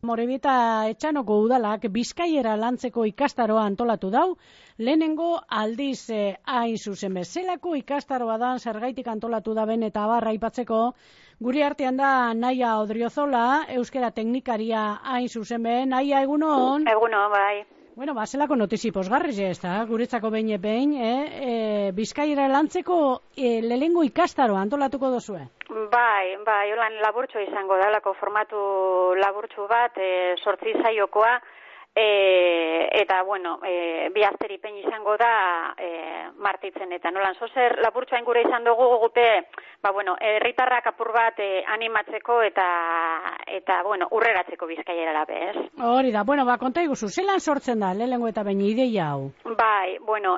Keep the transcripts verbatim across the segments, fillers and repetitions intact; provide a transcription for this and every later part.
Amorebieta Etxanoko udalak bizkaiera lantzeko ikastaroa antolatu dau, lehenengo aldiz eh, hain zuzen bezalako ikastaroa da, zergaitik antolatu da ben eta barra aipatzeko. Guri artean da Naia Odriozola, euskera teknikaria hain zuzen ben. Naia, egunon? Egunon, bai. Bueno, ba, zelako notizi posgarriz ez da, guretzako behin behin, eh? E, bizkaiera lantzeko e, lehenengo ikastaroa antolatuko dozue? Bai, bai, holan laburtxo izango da, lako formatu laburtxo bat, e, sortzi zaiokoa, e, eta, bueno, e, bi azteripen izango da e, martitzen, eta nolan zozer laburtxoa ingure izan dugu gupe, ba, bueno, herritarrak apur bat e, animatzeko eta, eta, bueno, urreratzeko bizkaiera labe, ez? Hori da, bueno, ba, konta iguzu, zelan sortzen da, lehenengo eta baina ideia hau? Bai, bueno,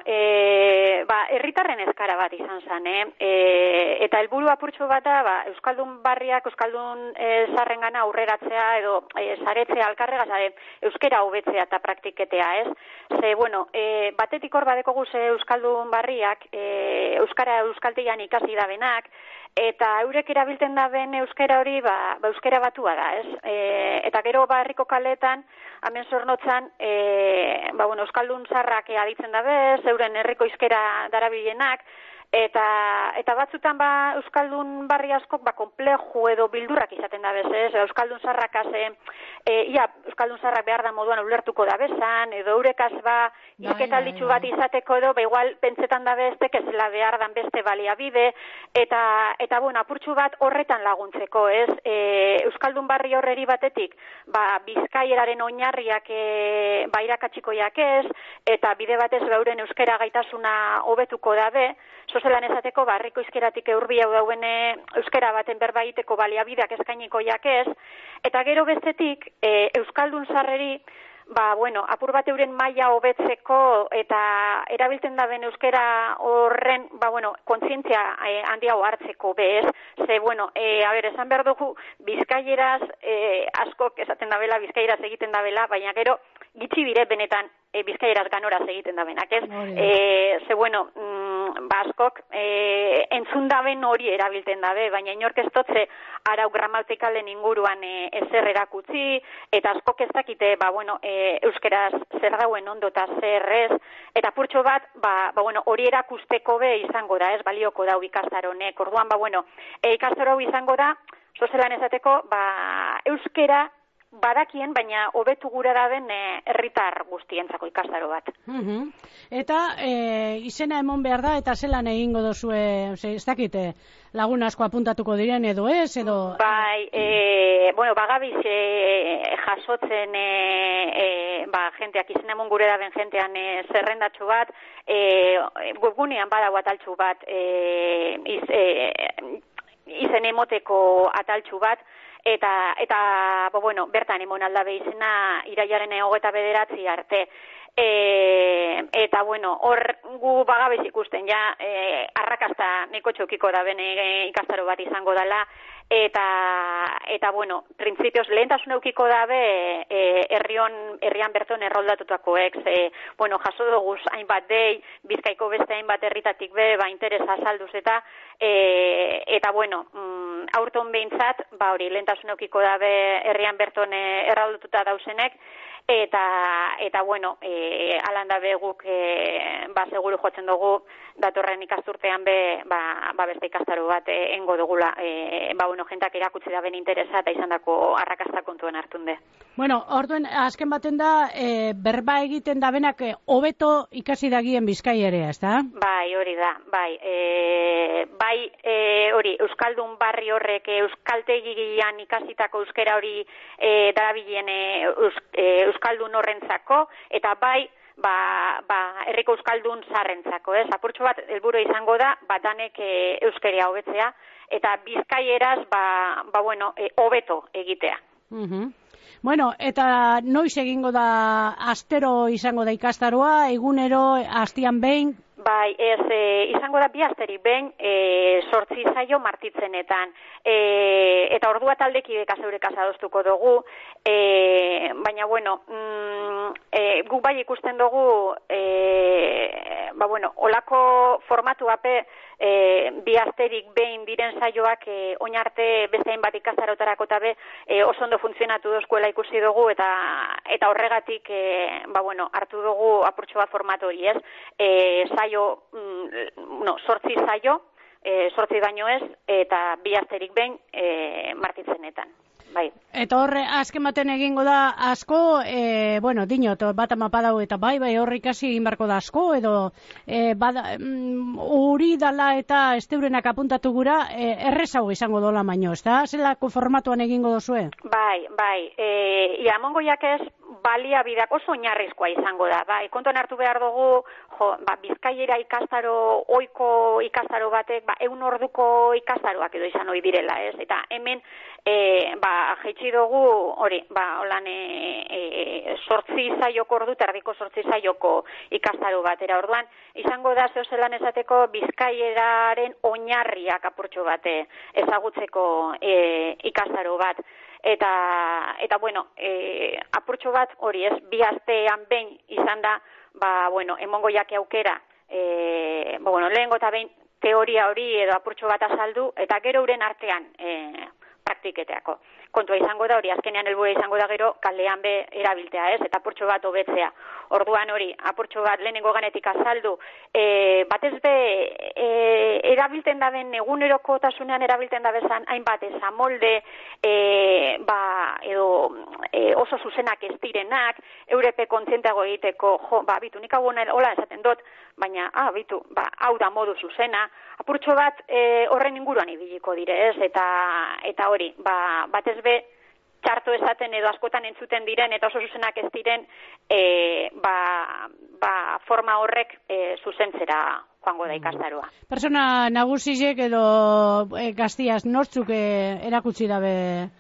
e, ba, herritarren eskara bat izan zen, eh? E, eta helburu apurtxo bat da, ba, Euskaldun barriak, Euskaldun e, zarrengana aurreratzea edo e, saretzea alkarregaz, e, euskera hobetzea eta praktiketea, ez? Ze, bueno, e, batetik hor badeko guze Euskaldun barriak, e, euskara euskaltegian ikasi da benak, eta eurek erabilten da ben euskera hori, ba, ba euskera batua da, ez? E, eta gero barriko kaletan, hemen zornotzan, e, ba, bueno, euskaldun zarrak aditzen da bez, euren herriko hizkera darabilenak, eta eta batzutan ba euskaldun barri askok ba konplejo edo bildurrak izaten da bez, ez? Euskaldun zarrak ase, e, ia euskaldun zarrak behar da moduan ulertuko da bezan, edo eurekaz ba hilketalditxu bat izateko edo, ba igual pentsetan da bestek ez la behar dan beste baliabide, eta eta bueno, apurtxu bat horretan laguntzeko, ez? E, euskaldun barri horreri batetik, ba bizkaieraren oinarriak e, ba irakatsikoiak ez, eta bide batez beuren euskera gaitasuna hobetuko dabe, zozelan esateko barriko hizkeratik hurbil dauen euskera baten berba egiteko baliabideak eskainiko jakez, eta gero bestetik e, euskaldun zarreri, ba, bueno, apur bat euren maila hobetzeko eta erabiltzen da ben euskera horren, ba, bueno, kontzientzia e, handiago hartzeko bez, ze, bueno, e, a ber, esan behar dugu, bizkaieraz e, askok esaten da bela, bizkaieraz egiten da bela, baina gero gitxi bire benetan e, bizkaieraz ganoraz egiten da benak, ez? E, ze, bueno, mm, ba, askok e, entzun daben hori erabilten dabe, baina inork ez dotze arau gramatikalen inguruan e, ezer erakutzi, eta askok ez dakite, ba, bueno, e, euskeraz zer dauen ondo eta zer ez, eta purtxo bat, ba, ba, bueno, hori erakusteko be izango da, ez, balioko da ikastaronek, orduan, ba, bueno, e, ikastaro izango da, zozelan esateko, ba, euskera badakien, baina hobetu gura da ben herritar guztientzako ikastaro bat. Uh-huh. Eta e, izena emon behar da, eta zelan egingo dozue, ez dakite, lagun asko apuntatuko diren edo ez, edo... Bai, e, bueno, bagabiz e, jasotzen e, e, ba, jenteak izena emon gure da ben jentean e, zerrendatxo bat, e, webgunean badago ataltxu bat, e, iz, e, izen emoteko ataltxu bat, eta eta bo, bueno, bertan emon aldabe izena iraiaren hogeita bederatzi arte. E, eta bueno, hor gu bagabiz ikusten ja e, arrakasta neko txokiko da bene e, ikastaro bat izango dela, eta eta bueno, printzipioz lehentasun eukiko dabe e, herrion herrian berton erroldatutako ex, e, bueno, jaso dugu hainbat dei, Bizkaiko beste hainbat herritatik be, ba interesa salduz eta e, eta bueno, mm, aurton behintzat, ba hori lehentasun eukiko dabe herrian berton erroldatuta dausenek, eta eta bueno, e, alanda be guk e, ba seguru jotzen dugu datorren ikasturtean be ba, ba beste ikastaro bat e, engo dugula, e, ba bueno, jentak erakutsi da ben interesa eta izandako arrakasta kontuen hartunde. Bueno, orduen azken baten da e, berba egiten da benak hobeto e, ikasi dagien Bizkaierea, ezta? Bai, hori da, bai. E, bai, e, hori euskaldun barri horrek euskaltegian ikasitako euskera hori e, darabilen e, eus, e, euskaldun horrentzako, eta bai ba, ba, herriko euskaldun zarrentzako, ez? Apurtxo bat helburu izango da, batanek e, euskeria hobetzea, eta bizkaieraz, ba, ba bueno, e, hobeto egitea. Uh-huh. Bueno, eta noiz egingo da astero izango da ikastaroa, egunero, astian behin? Bai, ez, e, izango da bi asterik behin, e, sortzi zaio martitzenetan. E, eta ordua taldekideka zeurekaz adostuko dugu, e, baina, bueno, mm, e, guk bai ikusten dugu, e, ba, bueno, olako formatu ape, e, bi asterik behin diren saioak e, oin arte beste hainbat ikastarotarako eta be, e, oso ondo funtzionatu dozkuela ikusi dugu, eta eta horregatik, e, ba, bueno, hartu dugu apurtxo bat formatu hori, ez? E, saio, mm, no, sortzi saio, e, sortzi baino ez, eta bi asterik behin e, martitzenetan. Bai. Eta horre, azken baten egingo da asko, e, bueno, dinot, bat amapa dau, eta bai, bai, horri ikasi egin barko da asko, edo e, bada, mm, uri dala eta esteurenak apuntatu gura, e, errezago izango dola baino, ez da? Zelako formatuan egingo dozue? Bai, bai, e, ia, mongoiak ez, baliabideak oso oinarrizkoa izango da, bai, kontuan hartu behar dugu, jo, ba, Bizkaiera ikastaro, oiko ikastaro batek, ba, eun orduko ikastaroak edo izan hori direla, ez? Eta hemen, e, ba, jaitsi dugu, hori, ba, holan, e, e, sortzi zaioko ordu, terdiko sortzi zaioko ikastaro batera, orduan, izango da zehozelan esateko Bizkaieraren oinarriak apurtxo bate ezagutzeko e, ikastaro bat. Eta, eta bueno, e, apurtxo bat hori ez, bi astean behin izan da, ba, bueno, emongo jake aukera, e, ba, bueno, lehengo eta behin teoria hori edo apurtxo bat azaldu, eta gero uren artean e, praktiketeako. Kontua izango da hori, azkenean helburua izango da gero kalean be erabiltea, ez? Eta apurtxo bat hobetzea. Orduan hori, apurtxo bat lehenengo ganetik azaldu, e, batez be e, erabilten daben egunerokotasunean erabilten dabezan hainbat ezamolde, e, ba, edo e, oso zuzenak ez direnak, eurepe kontzientago egiteko, jo, ba, bitu, nik hau hola esaten dut, baina, ah, bitu, ba, hau da modu zuzena, apurtxo bat e, horren inguruan ibiliko dire, ez? Eta, eta hori, ba, batez be, txarto esaten edo askotan entzuten diren eta oso zuzenak ez diren, e, ba, ba, forma horrek e, zuzentzera joango da ikastaroa. Persona nagusizek edo e, gaztiaz nortzuk e, erakutsi dabe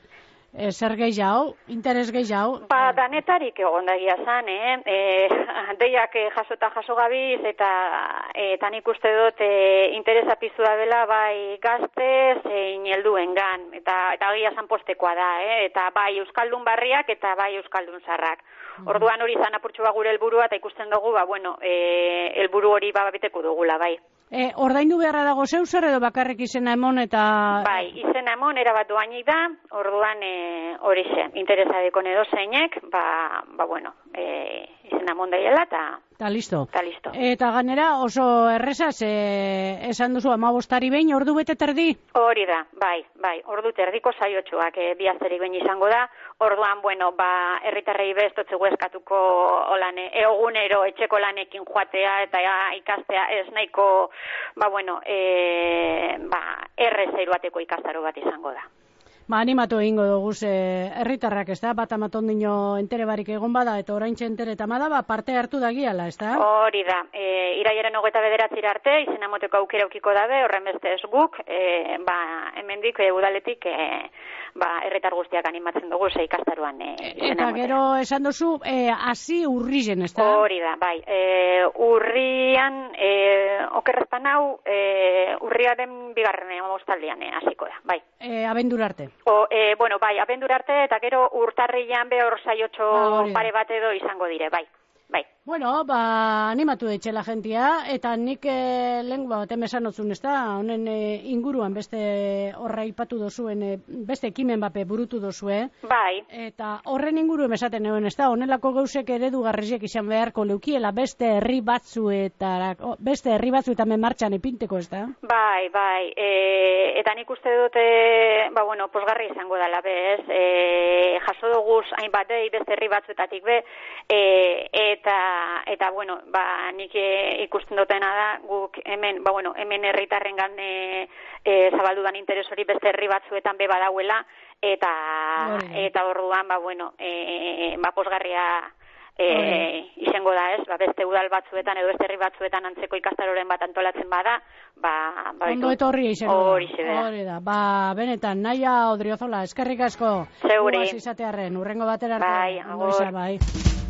e, zer gehiago, interes gehiago? Ba, danetarik egon da egia zan, eh? E, deiak e, jasota jaso gabiz, eta eta nik uste dut e, interesa piztu da bela bai gazte zein helduengan, eta eta egia zan postekoa da, eh? Eta bai euskaldun barriak eta bai euskaldun zarrak. Orduan hori izan apurtxo ba gure helburua, eta ikusten dugu, ba, bueno, e, helburu hori ba beteko dugula, bai. E, ordaindu beharra dago zeu zer edo bakarrik izena emon eta... Bai, izena emon, erabat doainik da, orduan e, hori ze, interesa dekon edo zeinek, ba, ba bueno, e, izena emon daiela eta... Ta listo. Ta listo. Eta ganera oso errezaz, e, esan duzu amabostari behin, ordu bete terdi? Hori da, bai, bai, ordu terdiko saiotxoak e, bi asterik behin izango da, orduan, bueno, ba, herritarrei bestotzegu eskatuko olan, egunero etxeko lanekin joatea eta ja, ikastea ez nahiko, ba, bueno, e, ba, errez eiruateko ikastaro bat izango da. Ba, animatu egingo dugu ze herritarrak, ez da, bat amaton dino entere barik egon bada, eta oraintxe entere eta bada, ba, parte hartu da giala, ez da? Hori da, e, iraiaren hogeita bederatzira arte, izena moteko aukera aukiko dabe, horren beste ez guk, e, ba, hemendik e, udaletik, e, ba, herritar guztiak animatzen dugu ze ikastaroan e, izena Eta gero esan duzu, e, hasi urrizen, ez da? Hori da, bai, e, urrian, e, okerrezpan hau, e, urriaren bigarren amabostaldian e, hasiko da, bai. E, abendur arte. O, e, bueno, bai, abendur arte eta gero urtarrian be hor saiotxo ah, pare bat edo izango dire, bai. Bai. Bueno, ba, animatu etxela jentia, eta nik e, lehen bat emesan otzun, ez da, honen e, inguruan beste horra ipatu dozuen, e, beste ekimen bape burutu dozue. Bai. Eta horren inguruen esaten egon, ez da, honelako gauzek eredu garrisiek izan beharko leukiela beste herri batzuetarako, beste herri batzuetan martxan ipinteko, ez da? Bai, bai, e, eta nik uste dute, ba, bueno, posgarri izango dela bez, e, jaso duguz hainbat dei beste herri batzuetatik be, e, eta eta bueno, ba nik e, ikusten dutena da guk hemen, ba bueno, hemen herritarrengan e, e, zabaldudan interes hori beste herri batzuetan be badauela eta Oi. Eta orduan ba bueno, e, ba posgarria e, izango da, ez? Ba beste udal batzuetan edo beste herri batzuetan antzeko ikastaroren bat antolatzen bada, ba ba ondo etorri izango. Hori da. Ba benetan Naia Odriozola, eskerrik asko. Zeure. Izatearren, urrengo batera arte. Bai, agur. Bai.